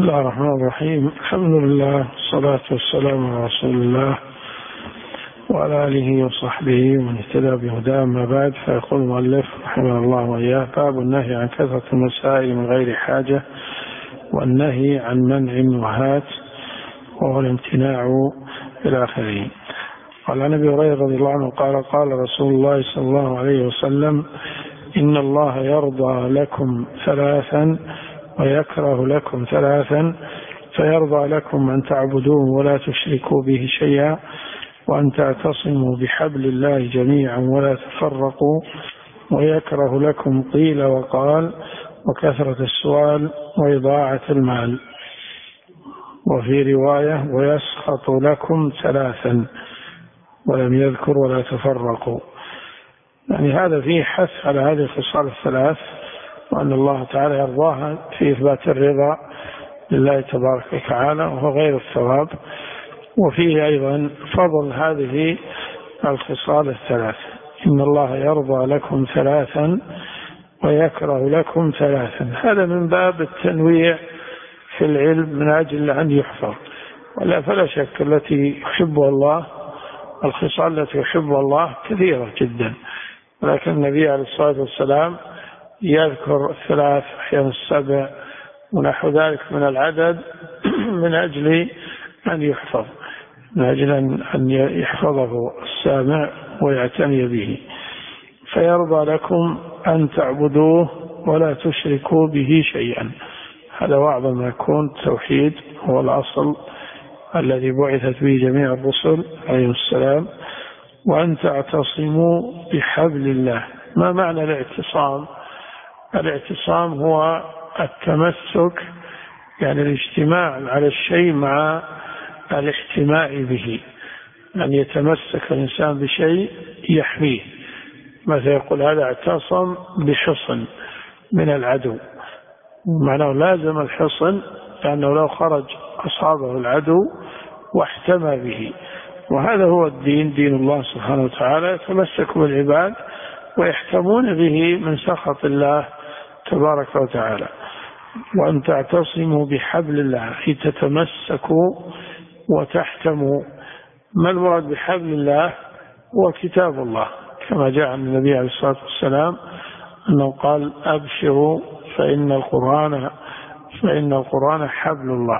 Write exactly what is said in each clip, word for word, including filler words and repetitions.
الله الرحمن الرحيم. الحمد لله والصلاة والسلام على رسول الله وعلى آله وصحبه ومن اهتدى بهداه. أما بعد، فيقول المؤلف رحمه الله وإياه: باب النهي عن كثرة المسائل من غير حاجة، والنهي عن منع وهات، وهو الامتناع إلى آخره. قال عن أبي هريرة رضي الله عنه قال: قال رسول الله صلى الله عليه وسلم: إن الله يرضى لكم ثلاثا ويكره لكم ثلاثا، فيرضى لكم أن تعبدوه ولا تشركوا به شيئا، وأن تعتصموا بحبل الله جميعا ولا تفرقوا، ويكره لكم قيل وقال وكثرة السؤال وإضاعة المال. وفي رواية: ويسخط لكم ثلاثا، ولم يذكر ولا تفرقوا. يعني هذا فيه حث على هذه الخصال الثلاث، وأن الله تعالى يرضاها في إثبات الرضا لله تبارك وتعالى وهو غير الثواب. وفيه أيضا فضل هذه الخصال الثلاث: إن الله يرضى لكم ثلاثا ويكره لكم ثلاثا. هذا من باب التنويع في العلم من أجل أن يحفظ. ولا فلا شك التي يحبها الله، الخصال التي يحبها الله كثيرة جدا، ولكن النبي عليه الصلاة والسلام يذكر الثلاث أحيانا السبع ونحو ذلك من العدد من أجل أن يحفظ، من أجل أن يحفظه السامع ويعتني به. فيرضى لكم أن تعبدوه ولا تشركوا به شيئا. هذا وأعظم ما يكون. التوحيد هو الأصل الذي بعثت به جميع الرسل عليهم السلام. وأن تعتصموا بحبل الله. ما معنى الاعتصام؟ الاعتصام هو التمسك، يعني الاجتماع على الشيء مع الاحتماء به، أن يتمسك الإنسان بشيء يحميه. مثلا يقول هذا اعتصم بحصن من العدو، معناه لازم الحصن، لأنه لو خرج أصابه العدو واحتمى به. وهذا هو الدين، دين الله سبحانه وتعالى، يتمسك بالعباد ويحتمون به من سخط الله تبارك وتعالى. وأن تعتصموا بحبل الله، أي تتمسكوا وتحتموا. ما المراد بحبل الله؟ هو كتاب الله، كما جاء عن النبي عليه الصلاة والسلام أنه قال: أبشروا فإن القرآن فإن القرآن حبل الله،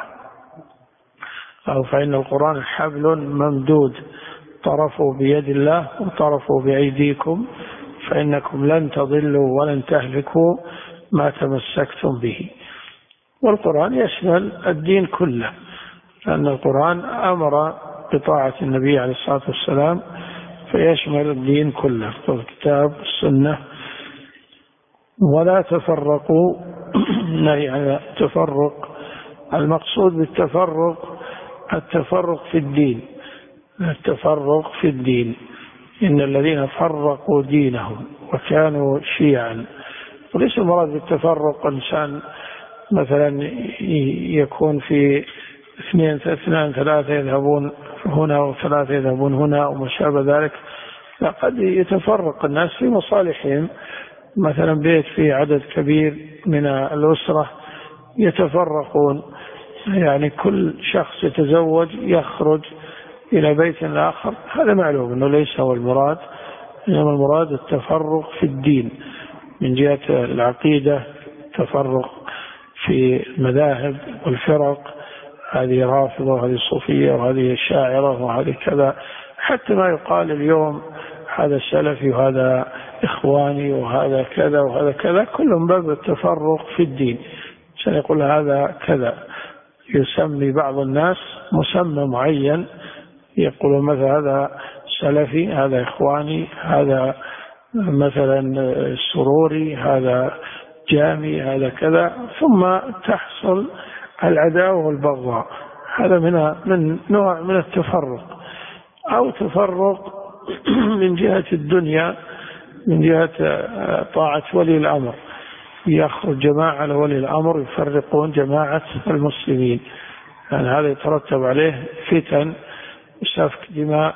أو فإن القرآن حبل ممدود، طرفوا بيد الله وطرفوا بأيديكم، فإنكم لن تضلوا ولن تهلكوا ما تمسكتم به. والقرآن يشمل الدين كله، لأن القرآن أمر بطاعة النبي عليه الصلاة والسلام، فيشمل الدين كله، الكتاب السنة. ولا تفرقوا، نهي عن التفرق. المقصود بالتفرق التفرق في الدين، التفرق في الدين. إن الذين فرقوا دينهم وكانوا شيعا. وليس المراد بالتفرق إنسان مثلا يكون في اثنين اثنان ثلاثة يذهبون هنا وثلاثة يذهبون هنا وما شابه ذلك. لا، قد يتفرق الناس في مصالحهم. مثلا بيت فيه عدد كبير من الأسرة يتفرقون، يعني كل شخص يتزوج يخرج إلى بيت آخر. هذا معلوم أنه ليس هو المراد، إنما المراد التفرق في الدين من جهة العقيدة، تفرق في المذاهب والفرق، هذه رافضة وهذه صوفية وهذه شاعرة وهذه كذا، حتى ما يقال اليوم هذا سلفي وهذا إخواني وهذا كذا وهذا كذا، كلهم باب التفرق في الدين. عشان يقول هذا كذا، يسمي بعض الناس مسمى معين، يقول مثلا هذا سلفي، هذا إخواني، هذا مثلا سروري، هذا جامي، هذا كذا، ثم تحصل العداوة والبغضاء. هذا من من نوع من التفرق. أو تفرق من جهة الدنيا، من جهة طاعة ولي الأمر، يخرج جماعة لولي الأمر يفرقون جماعة المسلمين، يعني هذا يترتب عليه فتن وسفك دماء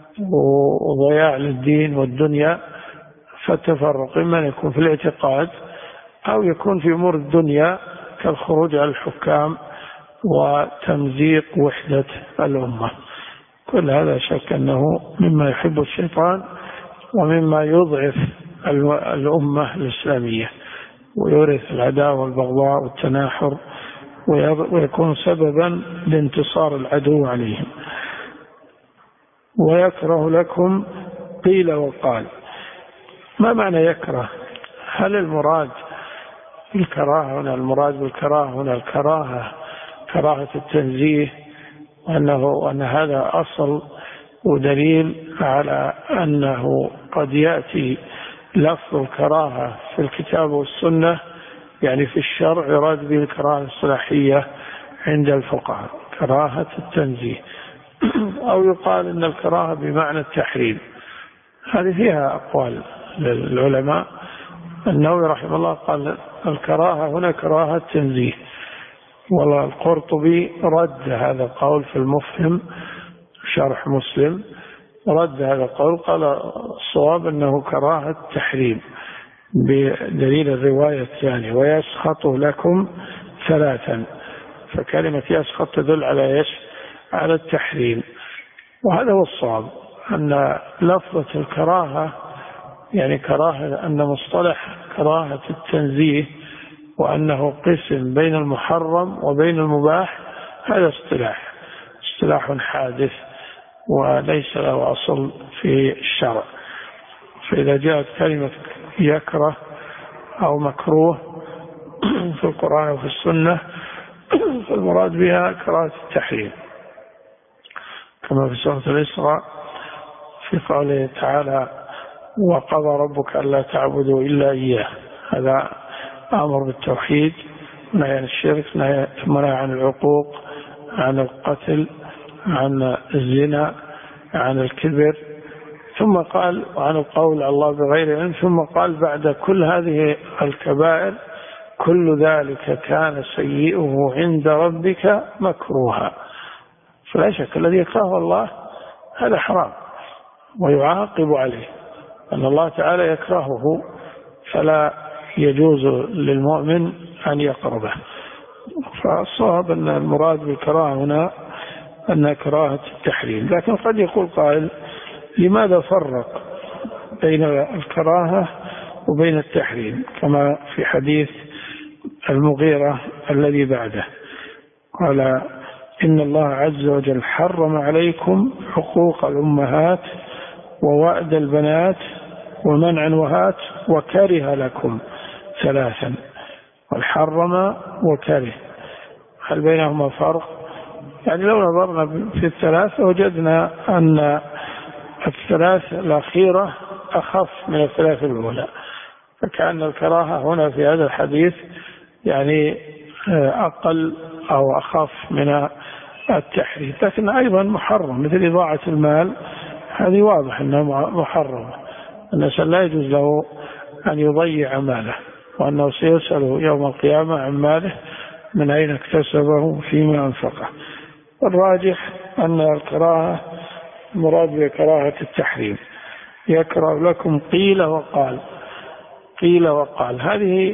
وضياع للدين والدنيا. فالتفرق إما يكون في الاعتقاد أو يكون في أمور الدنيا كالخروج على الحكام وتمزيق وحدة الأمة. كل هذا شك أنه مما يحب الشيطان ومما يضعف الأمة الإسلامية ويورث العداوة والبغضاء والتناحر ويكون سببا لانتصار العدو عليهم. ويكره لكم قيل وقال. ما معنى يكره؟ هل المراد الكراهة هنا المراد بالكراهة هنا الكراهة كراهة التنزيه، وأنه وأن هذا أصل ودليل على أنه قد يأتي لفظ الكراهة في الكتاب والسنة، يعني في الشرع يراد به الكراهة الصلاحية عند الفقهاء كراهة التنزيه، أو يقال أن الكراهة بمعنى التحريم. هذه فيها أقوال للعلماء. النووي رحمه الله قال الكراهة هنا كراهة تنزيه، والله القرطبي رد هذا القول في المفهم شرح مسلم، رد هذا القول قال الصواب أنه كراهة تحريم بدليل الرواية الثانية ويسخط لكم ثلاثا، فكلمة يسخط تدل على ايش؟ على التحريم. وهذا هو الصواب، أن لفظة الكراهة يعني كراهة، أن مصطلح كراهة التنزيه وأنه قسم بين المحرم وبين المباح، هذا اصطلاح اصطلاح حادث وليس له أصل في الشرع. فإذا جاءت كلمة يكره أو مكروه في القرآن وفي السنة فالمراد بها كراهة التحريم، كما في سورة الإسراء في قوله تعالى وقضى ربك ألا تعبدوا إلا إياه، هذا أمر بالتوحيد، نهي عن الشرك، ثم نهي عن العقوق، عن القتل، عن الزنا، عن الكبر، ثم قال عن القول على الله بغير علم، ثم قال بعد كل هذه الكبائر كل ذلك كان سيئه عند ربك مكروها. فلا شك الذي يكرهه الله هذا حرام ويعاقب عليه، أن الله تعالى يكرهه فلا يجوز للمؤمن أن يقربه. فالصواب أن المراد بالكراهة هنا أن كراهة التحريم. لكن قد يقول قائل لماذا فرق بين الكراهة وبين التحريم، كما في حديث المغيرة الذي بعده قال إن الله عز وجل حرم عليكم حقوق الأمهات ووأد البنات ومنع وهات وكره لكم ثلاثا، والحرم وكره، هل بينهما فرق؟ يعني لو نظرنا في الثلاثة وجدنا أن الثلاث الأخيرة أخف من الثلاث الأولى، فكأن الكراهة هنا في هذا الحديث يعني أقل أو أخف من التحريم. لكن أيضا محرم مثل إضاعة المال، هذه واضح أنها محرمة، الإنسان لا يجوز له أن يضيع ماله، وأنه سيسأل يوم القيامة عن ماله من أين اكتسبه فيما أنفقه. والراجح أن الكراهة مراد بكراهة التحريم. يكره لكم قيل وقال. قيل وقال هذه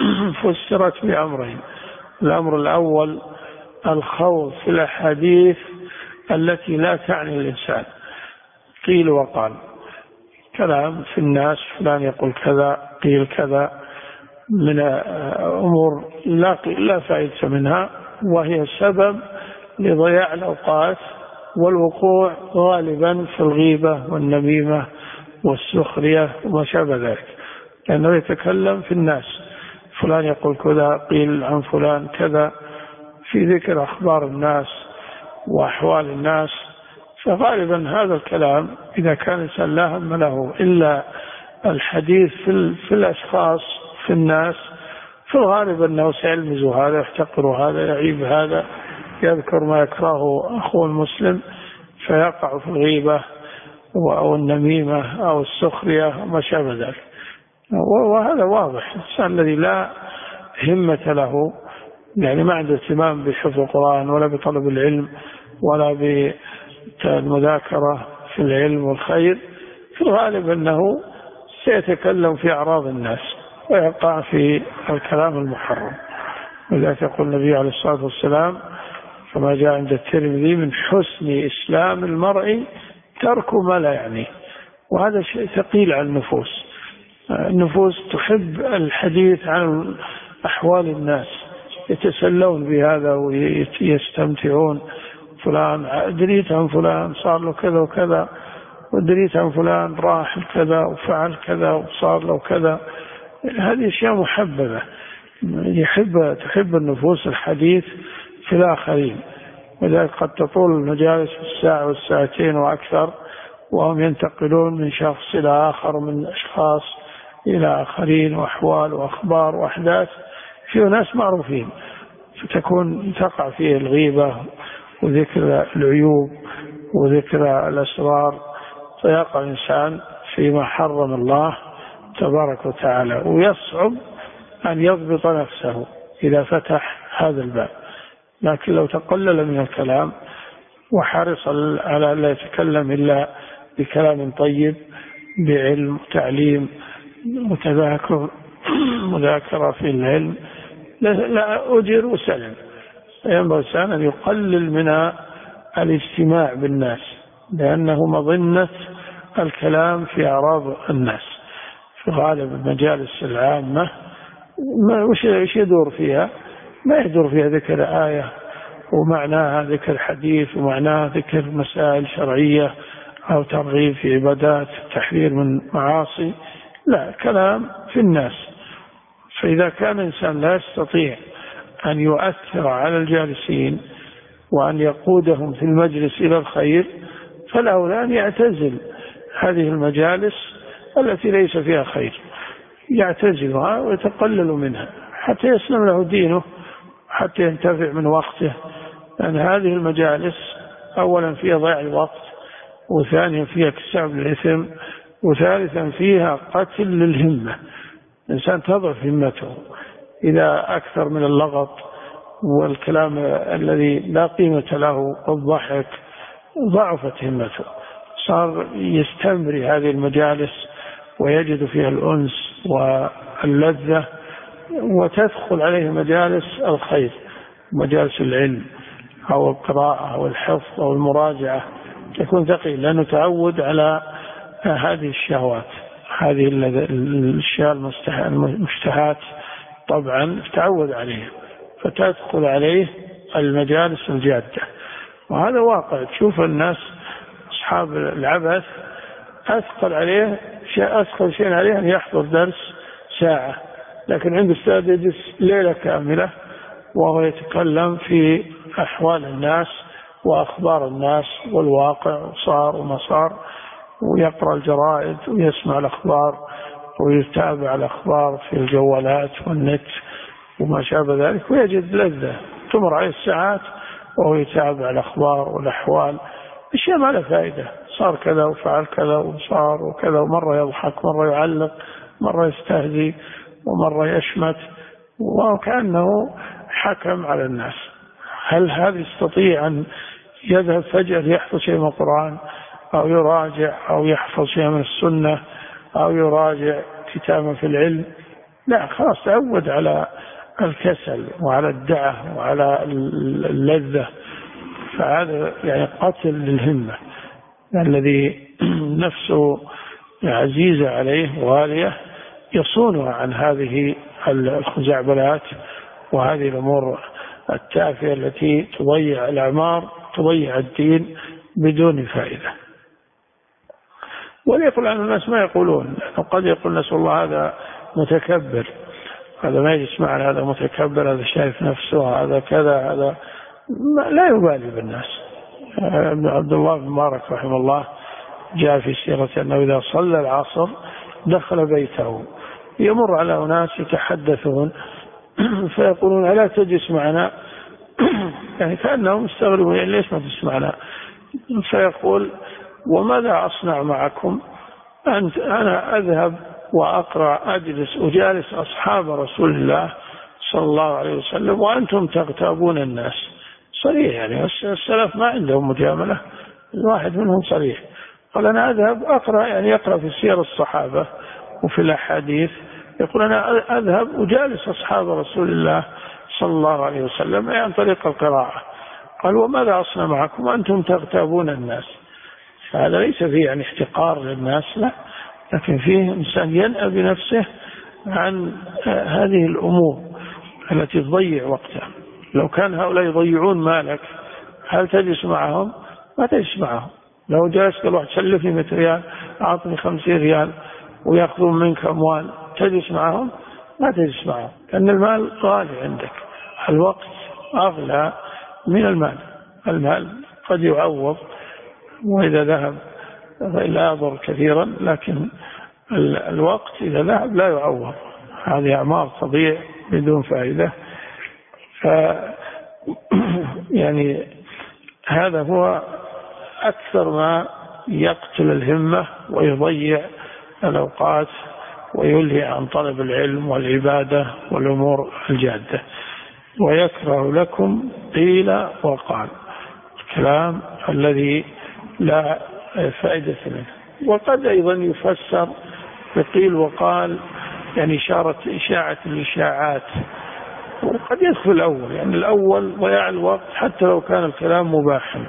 فسرت بأمرين. الأمر الأول الخوض في الأحاديث التي لا تعني الإنسان. قيل وقال كلام في الناس، فلان يقول كذا، قيل كذا، من أمور لا, لا فائدة منها، وهي سبب لضياع الأوقات والوقوع غالبا في الغيبة والنميمة والسخرية وما شابه ذلك، لأنه يتكلم في الناس، فلان يقول كذا، قيل عن فلان كذا، في ذكر أخبار الناس وأحوال الناس. فغالبا هذا الكلام إذا كان الإنسان لا هم له إلا الحديث في, في الأشخاص في الناس، في الغالب أنه سيلمز هذا، يحتقر هذا، يعيب هذا، يذكر ما يكرهه أخوه المسلم، فيقع في الغيبة أو النميمة أو السخرية وما شابه ذلك. وهذا واضح، الإنسان الذي لا همة له، يعني ما عنده اهتمام بحفظ القرآن ولا بطلب العلم ولا بالمذاكرة في العلم والخير، في الغالب أنه سيتكلم في أعراض الناس ويقع في الكلام المحرم. ولذلك يقول النبي عليه الصلاة والسلام كما جاء عند الترمذي من حسن إسلام المرء ترك ما لا يعنيه. وهذا شيء ثقيل على النفوس. النفوس تحب الحديث عن أحوال الناس، يتسلون بهذا ويستمتعون. فلان دريت عن فلان صار له كذا وكذا، ودريت عن فلان راح كذا وفعل كذا وصار له كذا. هذه أشياء محببة، يحب تحب النفوس الحديث في الآخرين. وذلك قد تطول المجالس الساعة والساعتين وأكثر، وهم ينتقلون من شخص إلى آخر، من أشخاص إلى آخرين، وأحوال وأخبار وأحداث في ناس معروفين، فتكون تقع فيه الغيبة وذكر العيوب وذكر الأسرار، فيقع الإنسان فيما حرم الله تبارك وتعالى، ويصعب أن يضبط نفسه إذا فتح هذا الباب. لكن لو تقلل من الكلام وحرص على لا يتكلم إلا بكلام طيب، بعلم وتعليم، متذاكر مذاكرة في العلم، لا أجر وسلم. ينبغي الإنسان أن يقلل من الاجتماع بالناس، لأنه مظنة الكلام في أعراض الناس. في غالب المجالس العامة ما وش يدور فيها؟ ما يدور فيها ذكر آية ومعناها ذكر حديث ومعناها ذكر مسائل شرعية أو ترغيب في عبادات، تحذير من معاصي، لا، كلام في الناس. فإذا كان الإنسان لا يستطيع أن يؤثر على الجالسين وأن يقودهم في المجلس إلى الخير، فالأولى أن يعتزل هذه المجالس التي ليس فيها خير، يعتزلها ويتقلل منها حتى يسلم له دينه، حتى ينتفع من وقته. لأن هذه المجالس أولا فيها ضياع الوقت، وثانيا فيها اكتساب الإثم، وثالثا فيها قتل للهمة. الإنسان تضعف همته إذا أكثر من اللغط والكلام الذي لا قيمة له والضحك، ضعفت همته، صار يستمري هذه المجالس ويجد فيها الأنس واللذة، وتدخل عليه مجالس الخير، مجالس العلم أو القراءة أو الحفظ أو المراجعة، يكون ثقيل لأنه تعود على هذه الشهوات، هذه الأشياء المشتهات طبعا تعود عليها، فتدخل عليه المجالس الجادة. وهذا واقع، تشوف الناس أصحاب العبث أثقل عليه شيء، أثقل شيء عليه أن يحضر درس ساعة، لكن عند أستاذ يجلس ليلة كاملة وهو يتكلم في أحوال الناس وأخبار الناس والواقع، صار وما صار، ويقرأ الجرائد ويسمع الأخبار ويتابع الأخبار في الجوالات والنت وما شابه ذلك، ويجد لذة. تمر عليه الساعات وهو يتابع الأخبار والأحوال، أشياء ما لها فائدة، صار كذا وفعل كذا وصار وكذا، ومرة يضحك، مرة يعلق، مرة يستهزي، ومرة يشمت، وكأنه حكم على الناس. هل هذا يستطيع أن يذهب فجأة يحفظ شيء من القرآن أو يراجع أو يحفظ شيء من السنة أو يراجع كتابا في العلم؟ لا، خلاص تعود على الكسل وعلى الدعة وعلى اللذة. فهذا يعني قتل للهمة، الذي نفسه عزيزة عليه وغالية يصونها عن هذه الخزعبلات وهذه الأمور التافهة التي تضيع الأعمار، تضيع الدين بدون فائدة. وليقول عن الناس ما يقولون، وقد يقول نسأل الله هذا متكبر، هذا ما يجلس معنا، هذا متكبر، هذا شايف نفسه، هذا كذا، هذا لا يبالي بالناس. ابن عبد الله بن مبارك رحمه الله جاء في سيرة أنه إذا صلى العصر دخل بيته، يمر على أناس يتحدثون فيقولون ألا تجلس معنا؟ يعني كأنهم استغربوا، يعني ليش ما تسمعنا؟ فيقول وماذا أصنع معكم؟ أنت أنا أذهب وأقرأ، أجلس أجالس أصحاب رسول الله صلى الله عليه وسلم وأنتم تغتابون الناس. صريح، يعني السلف ما عندهم مجاملة، الواحد منهم صريح، قال أنا أذهب أقرأ، يعني يقرأ في سير الصحابة وفي الأحاديث، يقول أنا أذهب أجالس أصحاب رسول الله صلى الله عليه وسلم عن طريق القراءة، قال وماذا أصنع معكم أنتم تغتابون الناس؟ هذا ليس فيه يعني احتقار للناس، لا، لكن فيه إنسان ينأى بنفسه عن هذه الأمور التي تضيع وقته. لو كان هؤلاء يضيعون مالك هل تجلس معهم؟ ما تجلس معهم. لو جلست قال واحد سلفني مئة ريال أعطني خمسين ريال ويأخذون منك أموال، تجلس معهم؟ ما تجلس معهم، لأن المال غالي عندك، الوقت أغلى من المال. المال قد يعوض وإذا ذهب لا يضر كثيرا، لكن الوقت إذا ذهب لا يعوض، هذه أعمار تضيع بدون فائدة. ف يعني هذا هو أكثر ما يقتل الهمة ويضيع الأوقات ويلهي عن طلب العلم والعبادة والأمور الجادة. ويكره لكم قيل وقال، الكلام الذي لا فائدة منه. وقد أيضا يفسر بقيل وقال يعني إشارة إشاعة الإشاعات، وقد يدخل الأول، يعني الأول ضياع الوقت حتى لو كان الكلام مباحا.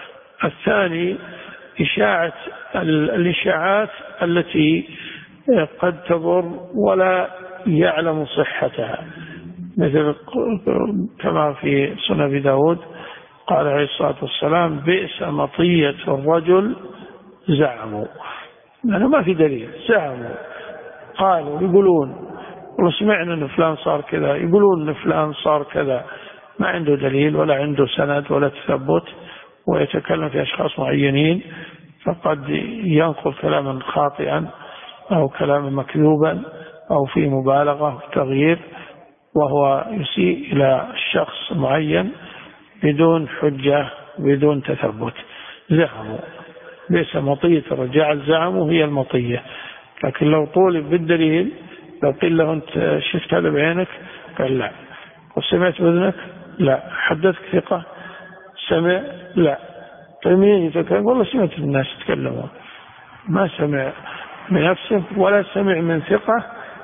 الثاني إشاعة الإشاعات التي قد تضر ولا يعلم صحتها، مثل كما في سنن أبي داود قال عليه الصلاة والسلام بئس مطية الرجل زعموا، يعني ما في دليل، زعموا قالوا يقولون والله سمعنا أن فلان صار كذا، يقولون أن فلان صار كذا، ما عنده دليل ولا عنده سند ولا تثبت، ويتكلم في أشخاص معينين، فقد ينقل كلاما خاطئا أو كلاما مكذوبا أو في مبالغة في تغيير، وهو يسيء إلى الشخص معين بدون حجة بدون تثبت. زعموا ليس مطية الرجال، زعموا هي المطية. لكن لو طولب بالدليل، لو قيل له أنت شفت هذا بعينك؟ قال لا. وسمعت بأذنك؟ لا. حدثك ثقة؟ سمع؟ لا. طيب مين يتكلم؟ والله سمعت الناس يتكلمون. ما سمع بنفسه ولا سمع من ثقة،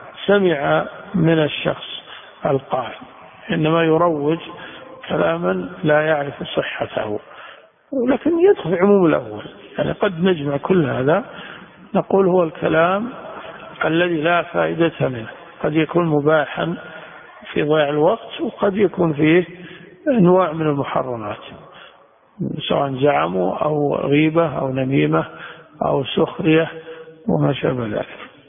سمع من الشخص القائل، إنما يروج كلاما لا يعرف صحته. لكن يدخل عموم الأول، يعني قد نجمع كل هذا نقول هو الكلام الذي لا فائدة منه، قد يكون مباحا في ضياع الوقت، وقد يكون فيه أنواع من المحرمات، سواء زعموا أو غيبة أو نميمة أو سخرية وما شابه ذلك.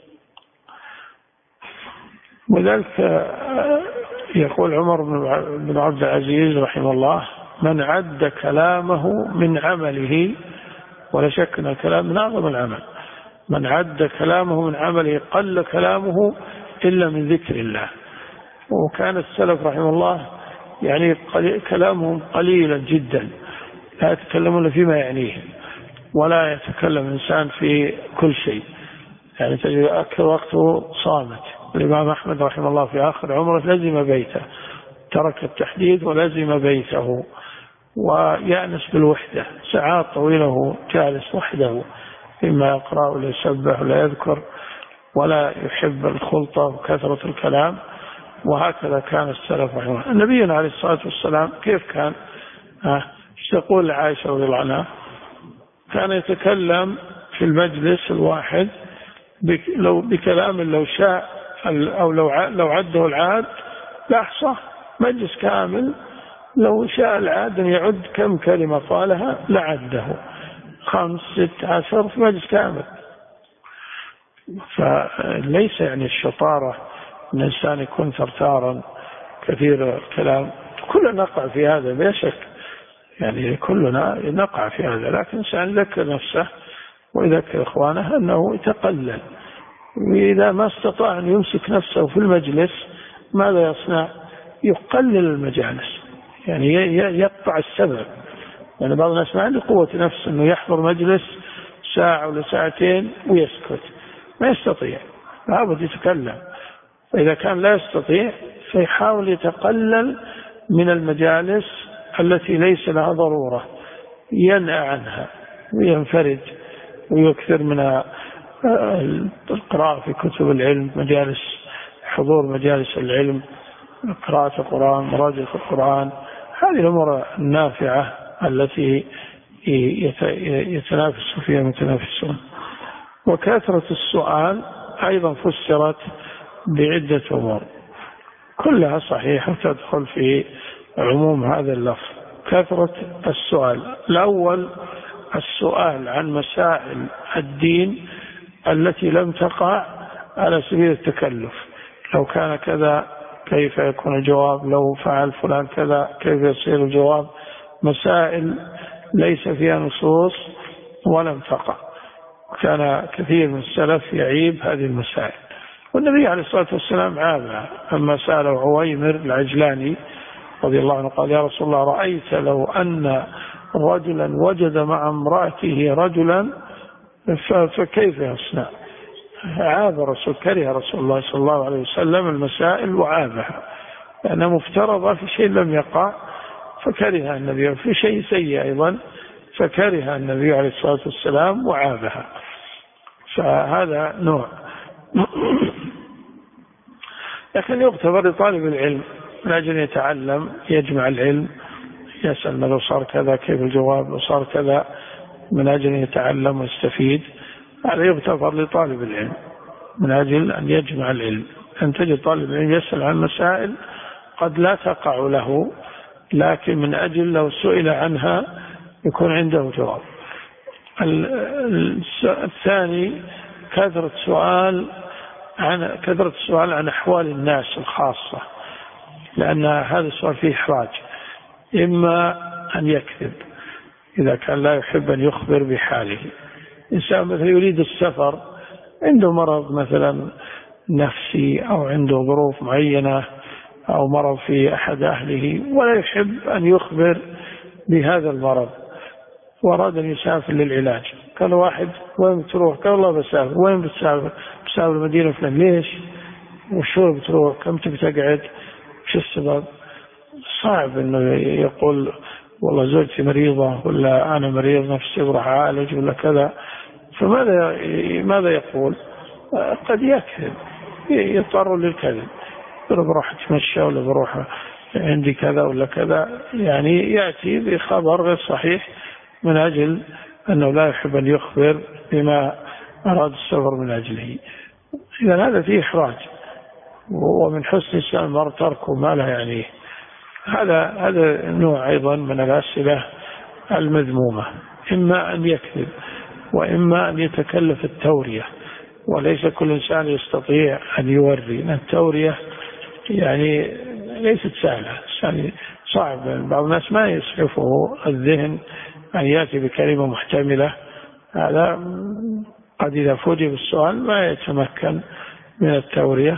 وذلك يقول عمر بن عبد العزيز رحمه الله من عد كلامه من عمله، ولا شك أن الكلام من أعظم العمل، من عد كلامه من عمله قل كلامه إلا من ذكر الله. وكان السلف رحمه الله يعني كلامهم قليلا جدا، لا يتكلمون فيما يعنيه، ولا يتكلم إنسان في كل شيء، يعني تجد أكثر وقته صامت. الإمام أحمد رحمه الله في آخر عمره لزم بيته، ترك التحديد ولزم بيته، ويأنس بالوحدة، ساعات طويلة جالس وحده، إما يقرأ ولا يسبح ولا يذكر، ولا يحب الخلطة وكثرة الكلام. وهكذا كان السلف رحمه الله. النبي عليه الصلاة والسلام كيف كان؟ ايش تقول عائشة رضي الله عنها؟ كان يتكلم في المجلس الواحد لو بكلام لو شاء أو لو لو عده العاد لأحصى مجلس كامل، لو شاء العاد أن يعد كم كلمة قالها لعده، خمس ست عشر في مجلس كامل. فليس يعني الشطارة أن الإنسان يكون ثرثارا كثير الكلام، كلنا نقع في هذا بلا شك، يعني كلنا نقع في هذا، لكن الإنسان يذكر نفسه ويذكر إخوانه أنه يتقلل، وإذا ما استطاع أن يمسك نفسه في المجلس ماذا يصنع؟ يقلل المجالس، يعني يقطع السبب. يعني بعض الناس ما عنده قوة نفس أنه يحضر مجلس ساعة ولا ساعتين ويسكت، ما يستطيع، لابد يتكلم. فإذا كان لا يستطيع فيحاول يتقلل من المجالس التي ليس لها ضرورة، ينأى عنها وينفرد ويكثر من القراءة في كتب العلم، مجالس حضور مجالس العلم، قراءة القرآن، مراجعة القرآن، هذه الأمور النافعة التي يتنافس فيها المتنافسون. وكثرة السؤال أيضا فسرت بعدة أمور كلها صحيحة تدخل في عموم هذا اللفظ. كثرة السؤال، الأول السؤال عن مسائل الدين التي لم تقع على سبيل التكلف، لو كان كذا كيف يكون الجواب، لو فعل فلان كذا كيف يصير الجواب، مسائل ليس فيها نصوص ولم تقع. كان كثير من السلف يعيب هذه المسائل، والنبي عليه الصلاة والسلام عابها. أما سأله عويمر العجلاني رضي الله عنه قال: يا رسول الله، رأيت لو أن رجلا وجد مع امرأته رجلا فكيف يصنع؟ عاب الرسول، كره رسول الله صلى الله عليه وسلم المسائل وعابها، لأنها مفترضة في شيء لم يقع فكره النبي، في شيء سيء أيضا فكره النبي عليه الصلاة والسلام وعابها. فهذا نوع. لكن يغتفر لطالب العلم من أجل يتعلم، يجمع العلم، يسأل لو صار كذا كيف الجواب، لو صار كذا، من أجل يتعلم ويستفيد. هذا يغتفر لطالب العلم من أجل أن يجمع العلم. أن تجد طالب العلم يسأل عن مسائل قد لا تقع له، لكن من أجل لو سئل عنها يكون عنده جواب. الثاني كثرة سؤال عن كثرة السؤال عن أحوال الناس الخاصة، لأن هذا السؤال فيه إحراج. إما أن يكذب إذا كان لا يحب أن يخبر بحاله. إنسان مثلا يريد السفر، عنده مرض مثلا نفسي أو عنده ظروف معينة أو مرض في أحد أهله ولا يحب أن يخبر بهذا المرض، وأراد أن يسافر للعلاج. قال واحد: وين بتروح؟ قال: الله بسافر. وين بتسافر؟ بسافر المدينة فلان. ليش؟ وشو بتروح؟ كم تبي تقعد؟ شو السبب؟ صعب أنه يقول والله زوجتي مريضة ولا أنا مريض نفسي بروح أعالج ولا كذا. فماذا ماذا يقول؟ قد يكذب، يضطر للكذب، بروح أتمشى ولا بروح عندي كذا ولا كذا، يعني يأتي بخبر غير صحيح من أجل أنه لا يحب أن يخبر بما أراد السفر من أجله. إذا هذا فيه إحراج، ومن حسن إسلام المرء تركه ما لا يعنيه. هذا هذا نوع أيضا من الأسئلة المذمومة. إما أن يكذب وإما أن يتكلف التورية، وليس كل إنسان يستطيع أن يوري. التورية يعني ليست سهلة، يعني صعب. بعض الناس ما يسعفه الذهن أن يأتي بكلمة محتملة. هذا قد إذا فوجئ بالسؤال ما يتمكن من التورية،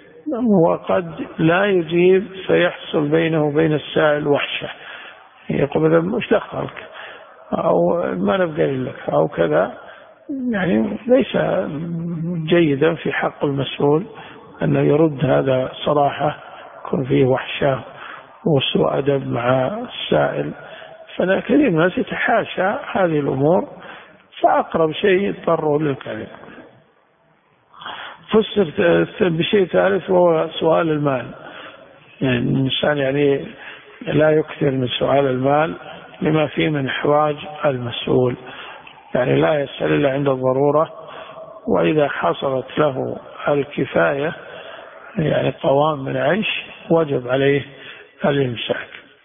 وقد لا يجيب فيحصل بينه وبين السائل وحشة، يقول هذا مش دخلك أو ما نبقى لك أو كذا. يعني ليس جيدا في حق المسؤول أنه يرد هذا صراحة، يكون فيه وحشة وسوء أدب مع السائل. فكثير من الناس يتحاشى هذه الأمور، فأقرب شيء يضطروا للكلام. فسر بشيء ثالث وهو سؤال المال. يعني الإنسان يعني لا يكثر من سؤال المال لما فيه من إحراج المسؤول، يعني لا يسأل إلا عند الضرورة، وإذا حصلت له الكفاية يعني قوام من عيش وجب عليه الإمساك.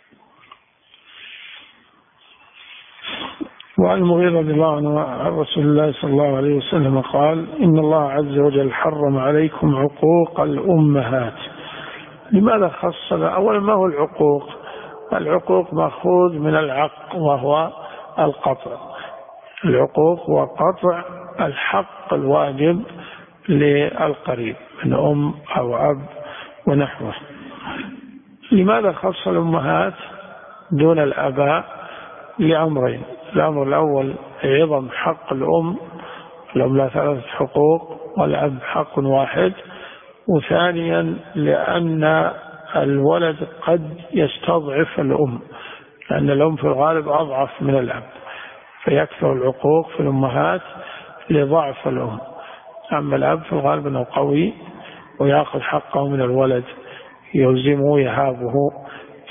وعن المغيرة رضي الله عنه عن رسول الله صلى الله عليه وسلم قال: إن الله عز وجل حرم عليكم عقوق الأمهات. لماذا خص؟ أولا ما هو العقوق؟ العقوق مأخوذ من العق وهو القطع. العقوق هو قطع الحق الواجب للقريب من أم أو أب ونحوه. لماذا خص الأمهات دون الآباء؟ لأمرين: الأمر الأول عظم حق الأم، الأم لها ثلاثة حقوق والأب حق واحد. وثانيا لأن الولد قد يستضعف الأم، لأن الأم في الغالب أضعف من الأب، فيكثر العقوق في الأمهات لضعف الأم. أما الأب في الغالب أنه قوي ويأخذ حقه من الولد، يلزمه يهابه،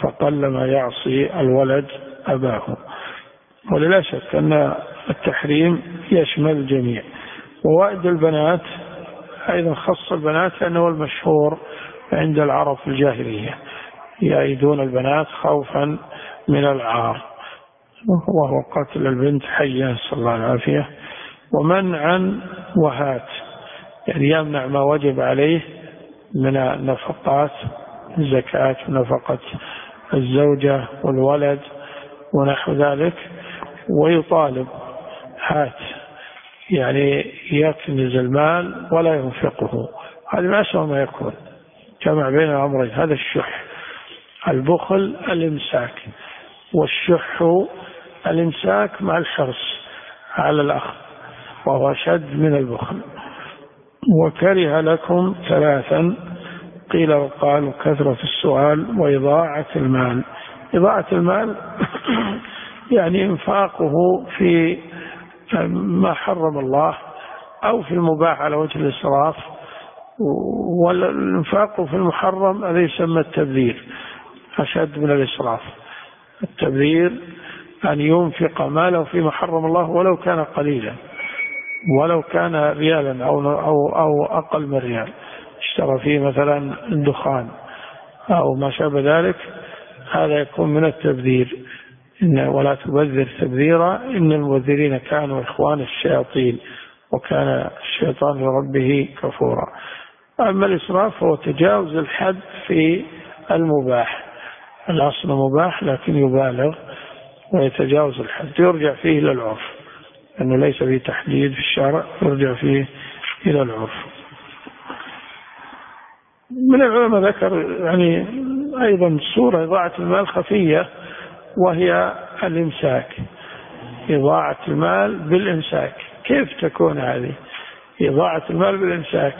فقلما يعصي الولد أباه. ولا شك أن التحريم يشمل الجميع. ووأد البنات أيضا خص البنات لأنه المشهور عند العرب في الجاهلية، يعيدون البنات خوفا من العار، وهو قتل البنت حيا نسأل الله العافية. ومنعا وهات، يعني يمنع ما وجب عليه من النفقات، الزكاة ونفقة الزوجة والولد ونحو ذلك، ويطالب هات، يعني يكنز المال ولا ينفقه. هذا ما أسوأ ما يكون، جمع بين الأمرين. هذا الشح، البخل الإمساك، والشح الإمساك مع الحرص على الأخذ، وهو أشد من البخل. وكره لكم ثلاثا قيل وقال كثرة السؤال وإضاعة المال. إضاعة المال يعني إنفاقه في ما حرم الله أو في المباح على وجه الإسراف، والإنفاق في المحرم هذا يسمى التبذير، أشد من الإسراف. التبذير أن ينفق ماله فيما حرم الله ولو كان قليلا، ولو كان ريالا أو, أو, أو أقل من ريال، اشترى فيه مثلا الدخان أو ما شابه ذلك، هذا يكون من التبذير. إن ولا تبذر تبذيرا إن المبذرين كانوا إخوان الشياطين وكان الشيطان لربه كفورا. أما الإسراف هو تجاوز الحد في المباح، الأصل مباح لكن يبالغ ويتجاوز الحد، يرجع فيه إلى العرف، أنه ليس فيه تحديد في الشرع، يرجع فيه إلى العرف. من العلماء ذكر يعني أيضا صورة إضاعة المال خفية، وهي الإمساك، إضاعة المال بالإمساك. كيف تكون هذه إضاعة المال بالإمساك؟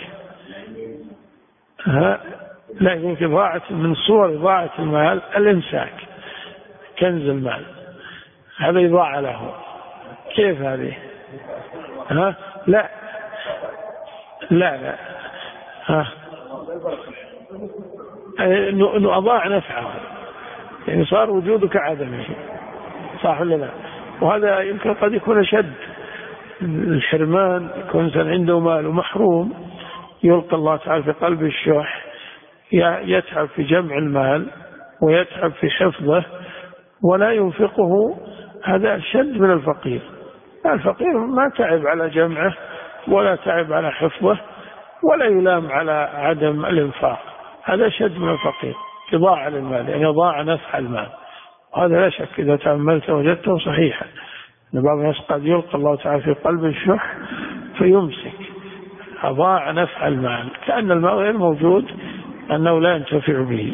ها لا، يمكن إضاعة من صور إضاعة المال الإمساك، كنز المال هذا يضاع له. كيف هذه؟ ها لا لا لا ها إنه أضاع نفعه، يعني صار وجودك عدمه، صح ولا لا؟ وهذا يمكن قد يكون أشد. الحرمان يكون إنسان عنده مال ومحروم، يلقى الله تعالى في قلب الشح، يتعب في جمع المال ويتعب في حفظه ولا ينفقه، هذا أشد من الفقير. الفقير ما تعب على جمعه ولا تعب على حفظه ولا يلام على عدم الإنفاق، هذا أشد من الفقير، إضاعة للمال، يعني إضاعة نفع المال. وهذا لا شك إذا تأملت وجدته صحيحا، أن بعض الناس قد يلقى الله تعالى في قلب الشح فيمسك، أضاع نفع المال، كأن المال غير موجود، أنه لا ينتفع به.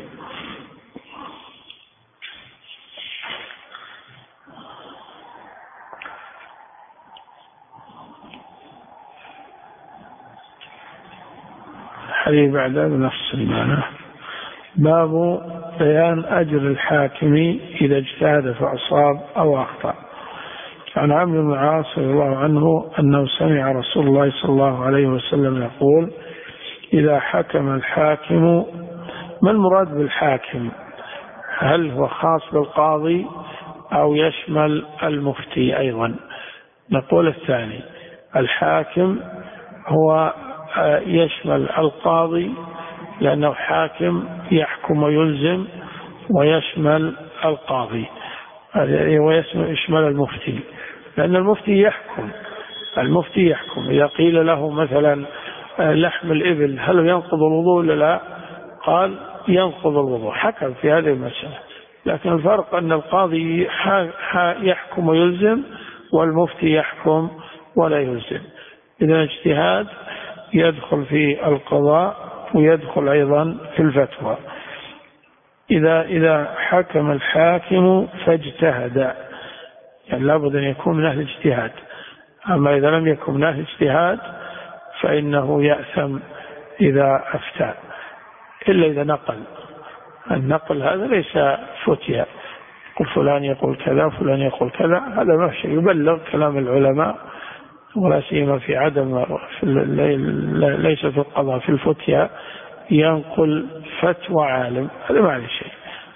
حديث بعد بنفس المعنى. باب بيان أجر الحاكم إذا اجتهد فأصاب أو أخطأ. عن عمرو بن العاص رضي الله عنه أنه سمع رسول الله صلى الله عليه وسلم يقول: إذا حكم الحاكم. ما المراد بالحاكم؟ هل هو خاص بالقاضي أو يشمل المفتي أيضا؟ نقول الثاني، الحاكم هو يشمل القاضي لأنه حاكم يحكم ويلزم، ويشمل القاضي ويشمل المفتي لأن المفتي يحكم. المفتي يحكم إذا قيل له مثلا لحم الإبل هل ينقض الوضوء ولا لا؟ قال ينقض الوضوء، حكم في هذه المسألة. لكن الفرق أن القاضي يحكم ويلزم والمفتي يحكم ولا يلزم. إذا اجتهاد يدخل في القضاء ويدخل أيضا في الفتوى. إذا إذا حكم الحاكم فاجتهد، يعني لابد أن يكون من أهل الاجتهاد. أما إذا لم يكن من أهل الاجتهاد فإنه يأثم إذا أفتى، إلا إذا نقل. النقل هذا ليس فتيا، يقول فلان يقول كذا فلان يقول كذا، هذا ما شيء، يبلغ كلام العلماء، ولا سيما في عدم في ليس في القضاء، في الفتيا ينقل فتوى عالم، هذا ما عليه شيء.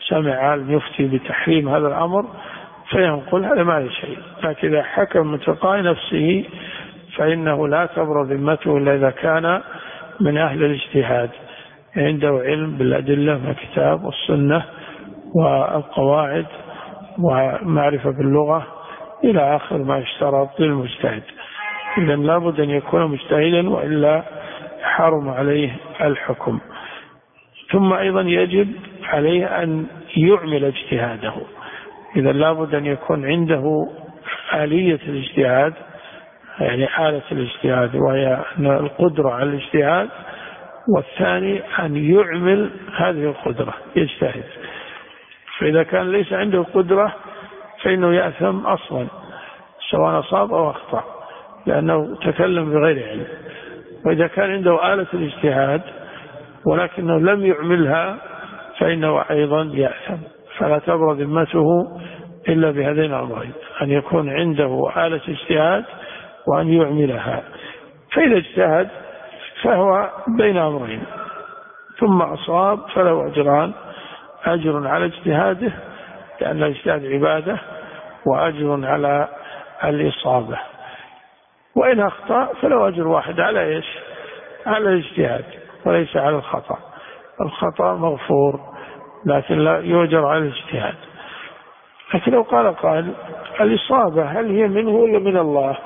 سمع عالم يفتي بتحريم هذا الأمر فينقل هذا ما له شيء. لكن إذا حكم من تلقاء نفسه فإنه لا تبرأ ذمته إلا إذا كان من أهل الاجتهاد عنده علم بالأدلة من الكتاب والسنة والقواعد ومعرفة باللغة إلى آخر ما يشترط للمجتهد. إذن لابد أن يكون مجتهدا وإلا حرم عليه الحكم. ثم أيضا يجب عليه أن يعمل اجتهاده. إذا لابد أن يكون عنده آلية الاجتهاد، يعني آلة الاجتهاد وهي القدرة على الاجتهاد، والثاني أن يعمل هذه القدرة يجتهد. فإذا كان ليس عنده قدرة فإنه يأثم أصلا سواء أصاب أو أخطأ لأنه تكلم بغير علم. وإذا كان عنده آلة الاجتهاد ولكنه لم يعملها فإنه أيضا يأثم. فلا تبرأ ذمته إلا بهذين الأمرين، أن يكون عنده آلة اجتهاد وأن يعملها. فإذا اجتهد فهو بين أمرين ثم أصاب فله أجران: أجر على اجتهاده لأن الاجتهاد عبادة، وأجر على الإصابة. وإن أخطأ فله أجر واحد على إيش؟ على الاجتهاد وليس على الخطأ. الخطأ مغفور لكن لا يؤجر على الاجتهاد. لكن لو قال قال الإصابة هل هي منه ولا من الله؟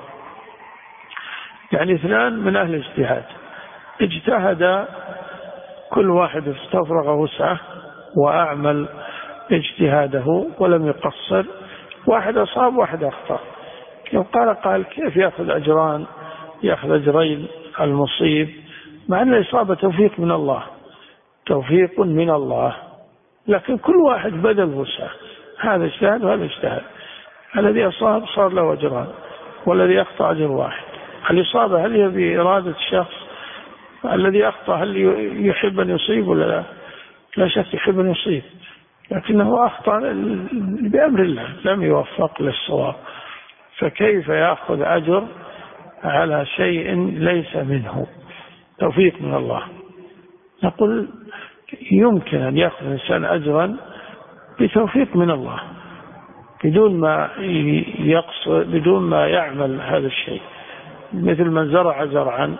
يعني اثنان من أهل الاجتهاد اجتهد، كل واحد استفرغ وسعه وأعمل اجتهاده ولم يقصر، واحد أصاب واحد أخطأ. لو قال قال كيف يأخذ أجران؟ يأخذ أجرين المصيب، مع أن الإصابة توفيق من الله، توفيق من الله، لكن كل واحد بدل وسعه، هذا اجتهد وهذا اجتهد. الذي أصاب صار له أجران والذي أخطأ أجر واحد. الإصابة هل هي بإرادة الشخص؟ الذي أخطأ هل يحب أن يصيب ولا لا؟ لا شك يحب أن يصيب، لكنه أخطأ بأمر الله لم يوفق للصواب، فكيف يأخذ أجر على شيء ليس منه؟ توفيق من الله. نقول يمكن أن يأخذ الإنسان أجرا بتوفيق من الله بدون ما يقصد، بدون ما يعمل هذا الشيء، مثل من زرع زرعا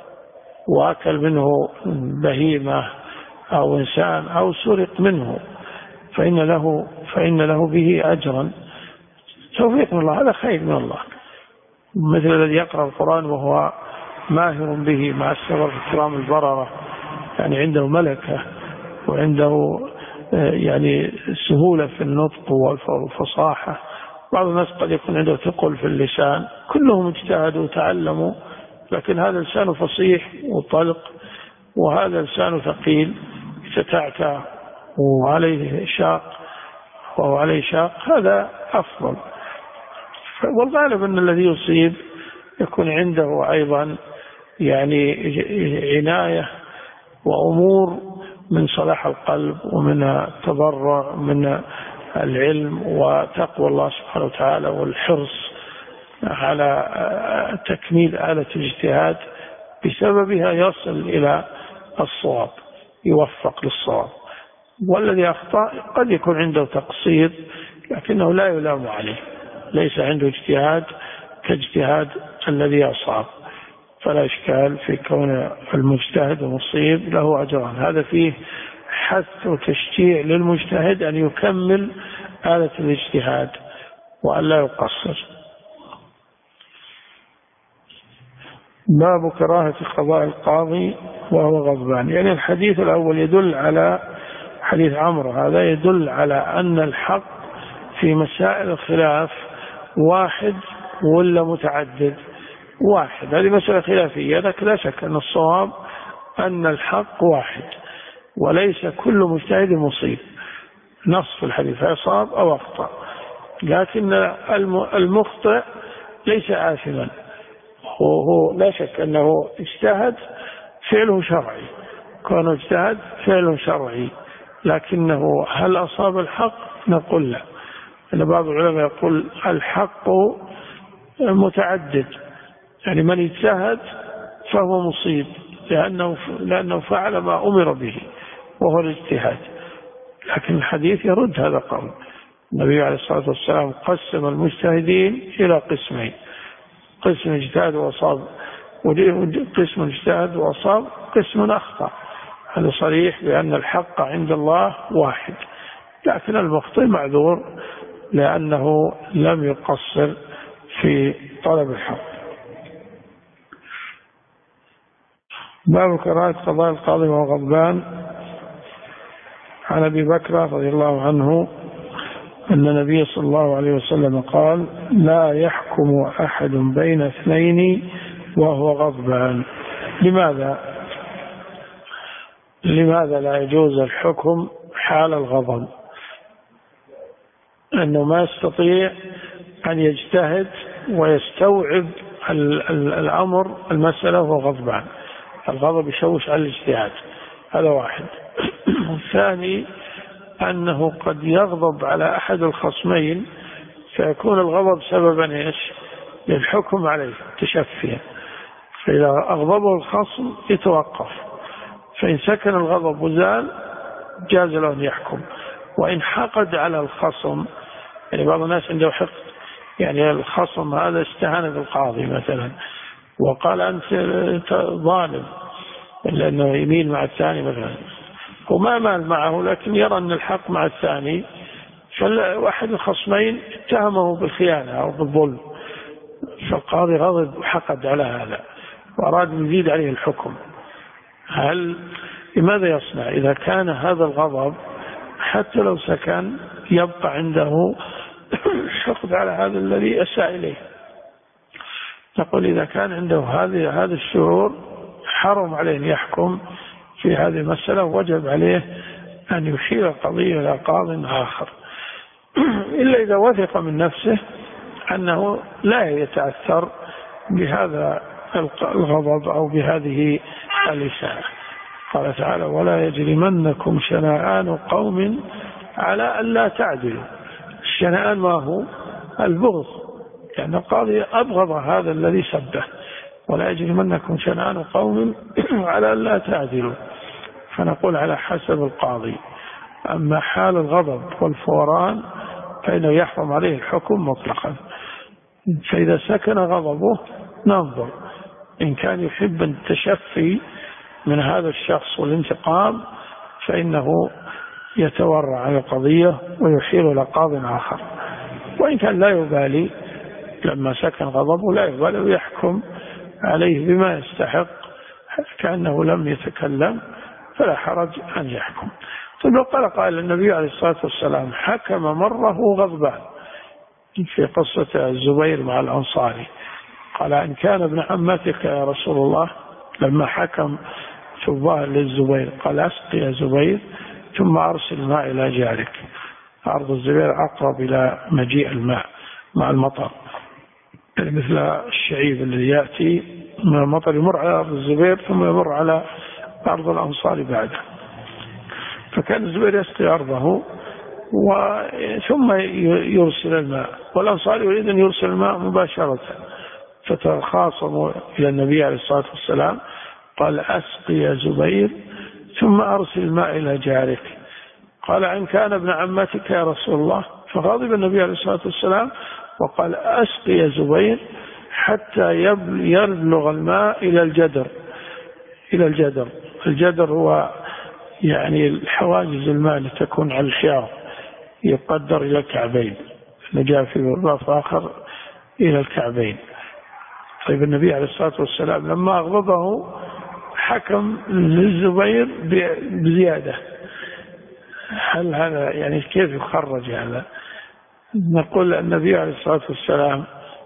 وأكل منه بهيمة أو إنسان أو سرق منه فإن له فإن له به أجرا، توفيق من الله، هذا خير من الله. مثل الذي يقرأ القرآن وهو ماهر به مع السبب الكرام البررة، يعني عنده ملكة وعنده يعني سهولة في النطق والفصاحة. بعض الناس قد يكون عنده ثقل في اللسان، كلهم اجتهدوا وتعلموا، لكن هذا لسانه فصيح وطلق وهذا لسانه ثقيل يتتعتع وعليه شاق وهو عليه شاق، هذا أفضل. والغالب أن الذي يصيب يكون عنده أيضا يعني عناية وأمور من صلاح القلب ومن التضرع من العلم وتقوى الله سبحانه وتعالى والحرص على تكميل آلة الاجتهاد، بسببها يصل إلى الصواب، يوفق للصواب. والذي أخطأ قد يكون عنده تقصير لكنه لا يلام عليه، ليس عنده اجتهاد كاجتهاد الذي أصاب، فلا إشكال في كون المجتهد المصيب له أجران. هذا فيه حث وتشجيع للمجتهد أن يكمل آلة الاجتهاد وأن لا يقصر. باب كراهة قضاء القاضي وهو غضبان. يعني الحديث الأول يدل على حديث عمرو، هذا يدل على أن الحق في مسائل الخلاف واحد ولا متعدد؟ واحد. هذه مسألة خلافية، لكن لا شك أن الصواب أن الحق واحد وليس كل مجتهد مصيب، نص في الحديث أصاب أو أخطأ، لكن المخطئ ليس آثما، وهو لا شك أنه اجتهد فعله شرعي، كونه اجتهد فعله شرعي، لكنه هل أصاب الحق؟ نقول لا. أن بعض العلماء يقول الحق متعدد، يعني من اجتهد فهو مصيب لأنه, لأنه فعل ما أمر به وهو الاجتهاد، لكن الحديث يرد هذا القول. النبي عليه الصلاة والسلام قسم المجتهدين إلى قسمين: قسم اجتهد وأصاب، قسم اجتهد وأصاب، قسم أخطأ. هذا صريح بأن الحق عند الله واحد، لكن المخطئ معذور لأنه لم يقصر في طلب الحق. باب كراهة قضاء القاضي وهو غضبان. عن أبي بكر رضي الله عنه أن النبي صلى الله عليه وسلم قال: لا يحكم أحد بين اثنين وهو غضبان. لماذا؟ لماذا لا يجوز الحكم حال الغضب؟ أنه ما يستطيع أن يجتهد ويستوعب الأمر المسألة وهو غضبان. الغضب يشوش على الاجتهاد، هذا واحد. الثاني أنه قد يغضب على أحد الخصمين فيكون الغضب سببا إيش؟ للحكم عليه تشفيا، فإذا أغضبه الخصم يتوقف، فإن سكن الغضب وزال جاز له أن يحكم. وإن حقد على الخصم، يعني بعض الناس عنده حقد، يعني الخصم هذا استهان بالقاضي مثلا وقال أنت ظالم لأنه يميل مع الثاني مثلا، وما مال معه لكن يرى أن الحق مع الثاني، فواحد الخصمين اتهمه بالخيانة أو بالظلم، فالقاضي غضب وحقد على هذا وأراد أن يزيد عليه الحكم. هل لماذا يصنع؟ إذا كان هذا الغضب حتى لو سكن يبقى عنده حقد على هذا الذي أساء إليه. نقول إذا كان عنده هذه هذا الشعور حرم عليه أن يحكم في هذه المسألة، وجب عليه أن يشير القضية إلى قاض آخر، إلا إذا وثق من نفسه أنه لا يتأثر بهذا الغضب أو بهذه الإساءة. قال تعالى: ولا يجرمنكم شنآن قوم على ألا تعدلوا. الشنآن ما هو؟ البغض، لأن القاضي أبغض هذا الذي سبه. ولا يجرمنكم شنآن قوم على ألا تعدلوا، فنقول على حسب القاضي. أما حال الغضب والفوران فإنه يحرم عليه الحكم مطلقا. فإذا سكن غضبه ننظر، إن كان يحب التشفي من هذا الشخص والانتقام فإنه يتورع عن القضية ويحيل إلى قاض آخر. وإن كان لا يبالي لما سكن غضبه لا يبالي ويحكم عليه بما يستحق كأنه لم يتكلم فلا حرج أن يحكم. طيب لو قال قائل: النبي عليه الصلاة والسلام حكم مرة غضبان في قصة الزبير مع الأنصاري، قال: إن كان ابن عمتك يا رسول الله، لما حكم في الظاهر للزبير قال: أسقي يا زبير ثم أرسل الماء إلى جارك. أرض الزبير أقرب إلى مجيء الماء مع المطر، مثل الشعيب الذي يأتي من المطر يمر على أرض الزبير ثم يمر على أرض الأنصار بعده. فكان الزبير يسقي أرضه ثم يرسل الماء، والأنصار يريد أن يرسل الماء مباشرة، فتخاصموا إلى النبي عليه الصلاة والسلام، قال: أسقي يا زبير ثم أرسل الماء إلى جارك. قال: إن كان ابن عمتك يا رسول الله، فغضب النبي عليه الصلاة والسلام وقال: أسقي يا زبير حتى يبلغ الماء إلى الجدر. إلى الجدر، الجدر هو يعني الحواجز الماء اللي تكون على الحياض يقدر إلى الكعبين، نجا في الرف آخر إلى الكعبين. طيب النبي عليه الصلاة والسلام لما أغضبه حكم للزبير بزيادة. هل هذا يعني كيف يخرج هذا؟ نقول النبي عليه الصلاة والسلام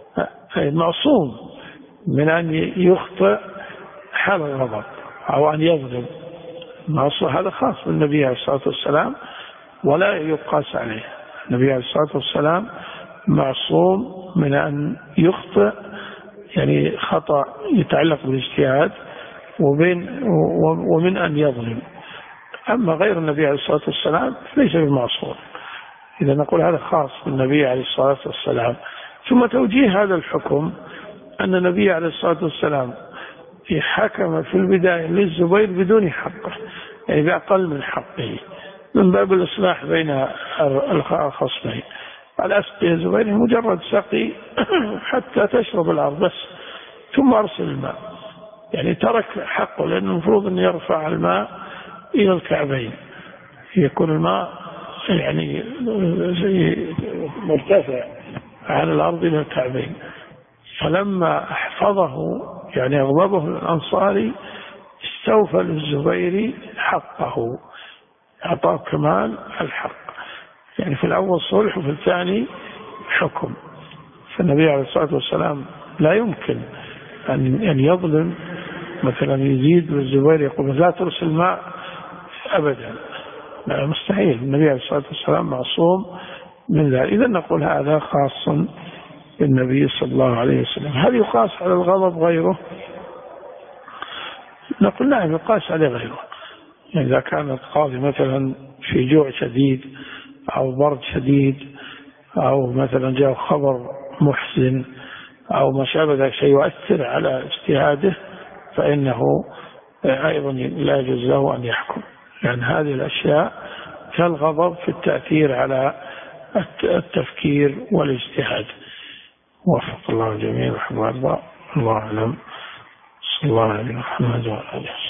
معصوم من أن يخطئ حال الغضب أو أن يغضب، معصوم، هذا خاص بالنبي عليه الصلاة والسلام ولا يقاس عليه. النبي عليه الصلاة والسلام معصوم من أن يخطئ، يعني خطأ يتعلق بالاجتهاد، وبين ومن أن يظلم. أما غير النبي عليه الصلاة والسلام ليس بمعصوم. إذا نقول هذا خاص بالنبي عليه الصلاة والسلام. ثم توجيه هذا الحكم أن النبي عليه الصلاة والسلام حكم في البداية للزبير بدون حقه، يعني بأقل من حقه، من باب الإصلاح بين الخصمين. الأسقي الزبيري مجرد سقي حتى تشرب الأرض بس، ثم أرسل الماء، يعني ترك حقه، لأنه المفروض أن يرفع الماء إلى الكعبين، يكون الماء يعني مرتفع عن الأرض إلى الكعبين. فلما أحفظه يعني أغضبه الأنصاري استوفى للزبيري حقه، أعطاه كمال الحق، يعني في الأول صلح وفي الثاني حكم. فالنبي عليه الصلاة والسلام لا يمكن أن يظلم، مثلا يزيد للزبير يقول لا ترسل ماء أبدا، لا، مستحيل. النبي عليه الصلاة والسلام معصوم من ذلك. إذا نقول هذا خاص بالنبي صلى الله عليه وسلم. هل يقاس على الغضب غيره؟ نقول نعم يقاس عليه غيره. يعني إذا كان القاضي مثلا في جوع شديد أو برد شديد، أو مثلا جاء خبر محزن أو ما شابه ذلك شيء يؤثر على اجتهاده، فإنه أيضا لا يجوز له أن يحكم، لأن يعني هذه الأشياء كالغضب في التأثير على التفكير والاجتهاد. وفق الله الجميع وحفظ الله. الله أعلم. صلى الله عليه وسلم.